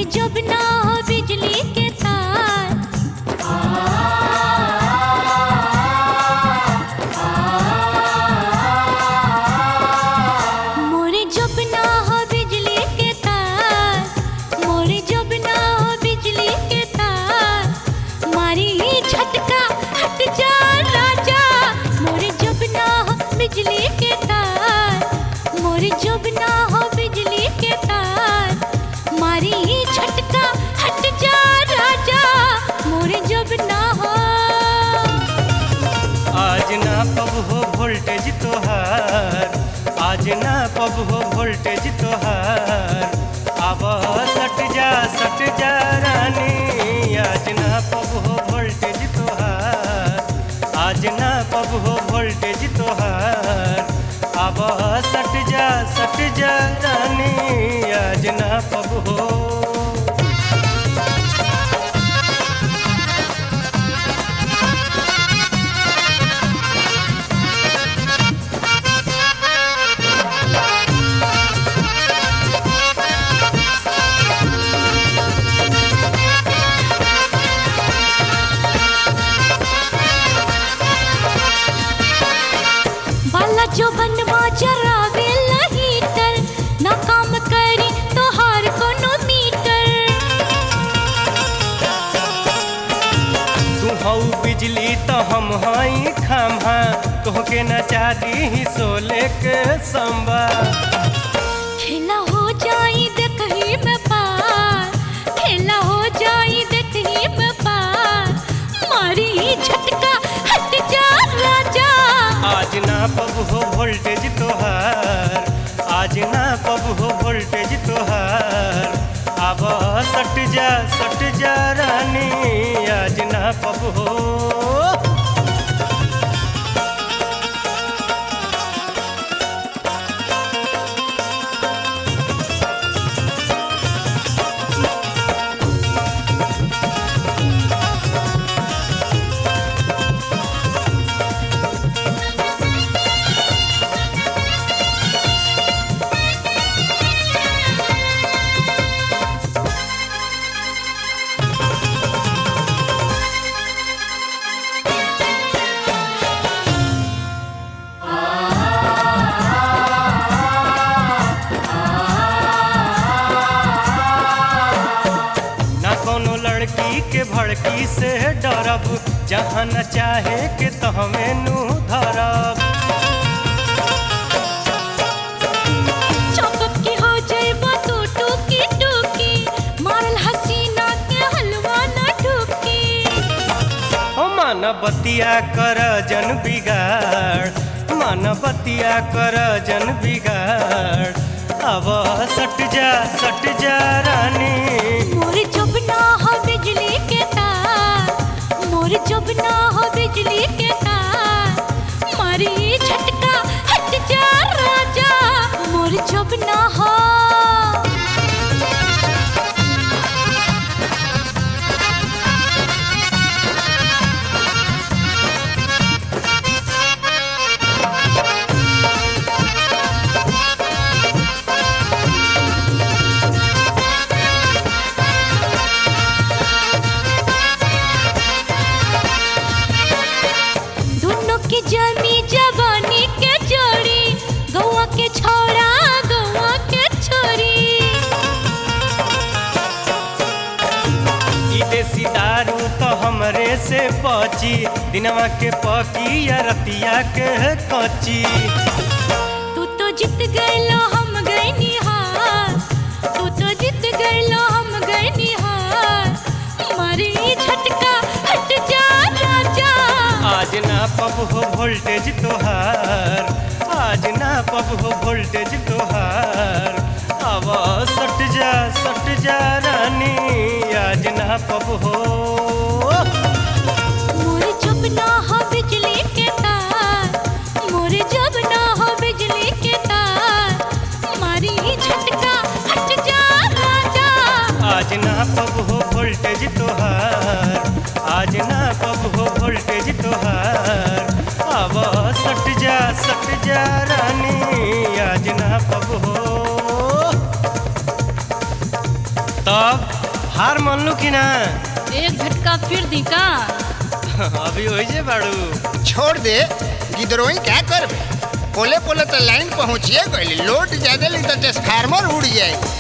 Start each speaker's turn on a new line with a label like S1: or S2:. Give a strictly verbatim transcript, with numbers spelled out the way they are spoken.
S1: जब ना हो बिजली के तार। मोरे जब ना हो बिजली के तार, मोरे जब ना हो बिजली के तार, मारी झटका हट जा राजा। मोरे जब ना हो बिजली के तार, मोरे जब ना हो बिजली के तार, मारी झटका हट जा राजा। मोरे जब ना हो।
S2: आज ना पब हो वोल्टेज तोहार, आज ना पब हो वोल्टेज तोहार, अब सट जा सट जा रानी। आज ना पब हो वोल्टेज तोहार, आज ना पब हो वोल्टेज तोहार, अब सट जा सट जा रानी। आज ना पब हो।
S1: बाला जो बनवा जरावेला हीटर, ना काम करी तो हार कोनो मीटर।
S2: तू हऊ बिजली तो हम हई खम्हा, तोहके नचा दी सोले के संबा।
S1: खेला हो जाई देखही में पार, खेला हो जाई देखही में पार, मारी झटका हट जा राजा।
S2: आज ना पब हो वोल्टेज तोहार, आज ना पब हो वोल्टेज तोहार, अब सट जा सट जा रानी। आज ना पब हो। ना कोनो लड़की के भड़की से डरब, जहाँ न चाहे के तहमे नु धरब।
S1: चौकप की हो जाइबा तू टूकी टूकी, मारल हसीना के हलवा ना ढूकी।
S2: ओ मानवतिया कर जन बिगाड़, मानवतिया कर जन बिगाड़, अब सट जा सट जा रानी।
S1: मोरे जब ना हो बिजली के तार, मोरे जब ना हो बिजली के तार, मारी झटका हट जा राजा। मोरे जब ना हो। दोनों की जमी जवानी के जोड़ी, गौआ के छोरा गौआ के छोरी।
S2: ई देसी दारू तो हमरे से पची, दिनवा के पकी या रतिया के कची।
S1: तू तो जीत गइलो हम गइनी हार, तू तो जीत गइलो हम गइनी हार, मारी झटका हट जा राजा।
S2: आज ना पब हो वोल्टेज तोहार, आज ना पब हो वोल्टेज तोहार, अब सट जा सट जा रानी। आज ना पब हो।
S1: मोरे जब ना हो बिजली के तार, मोरे जब ना हो बिजली के तार, मारी झटका हट जा राजा।
S2: आज ना पब हो वोल्टेज तोहार, आज ना पब हो वोल्टेज तोहार, अब सट जा सट जा रानी। आज ना पब हो। तब हार मान लू कि ना?
S1: एक झटका फिर दी का?
S2: अभी हो जे बाड़ू।
S3: छोड़ दे गिदरोई क्या करबे? पोले पोले तो लाइन पहुँचिए गई, लोड ज्यादा ली तो ट्रांसफार्मर उड़ जाए।